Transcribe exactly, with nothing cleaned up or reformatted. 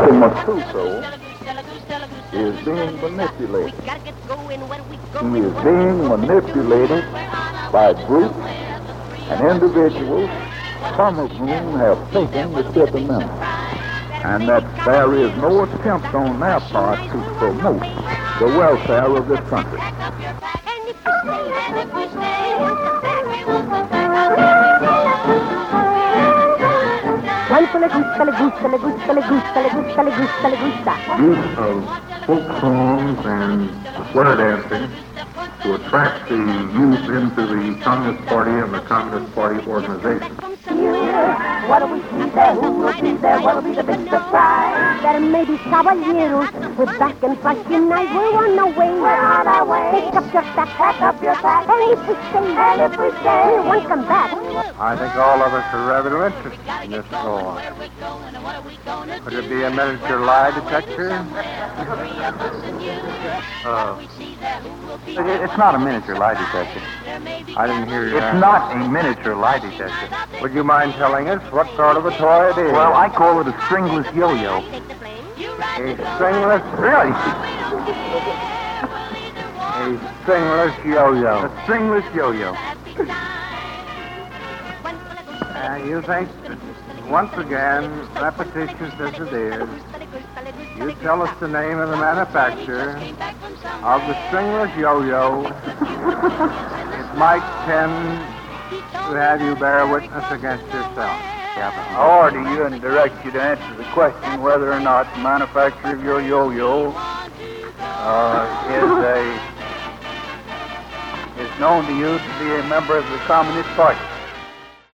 Matuso is being manipulated. He is being manipulated by groups and individuals, some of whom have taken the Fifth Amendment, and that there is no attempt on their part to promote the welfare of this country. Quanto le gusta, le gusta, le gusta, le gusta, le gusta, le gusta, le gusta. Use of folk songs and swear dancing to attract the youth into the Communist Party and the Communist Party organization. What'll we see there? Who will be there? What'll be the big surprise? There may be caballeros with back and front tonight. We're on our way. We're on our way. Pick up your sack, pack up your sack. And if we stay, and if we stay, we won't come back. I think all of us are rather interested in this war. Could it be a miniature lie detector? Uh, it's not a miniature lie detector. I didn't hear you. It's not a miniature lie detector. Would you mind telling us what sort of a toy it is? Well, I call it a stringless yo-yo. A stringless... Really? A stringless yo-yo. A stringless yo-yo. Uh, you think that once again, repetitious as it is, you tell us the name of the manufacturer of the stringless yo-yo. It might tend to have you bear witness against yourself. I order you and direct you to answer the question whether or not the manufacturer of your yo-yo uh, is a is known to you to be a member of the Communist Party.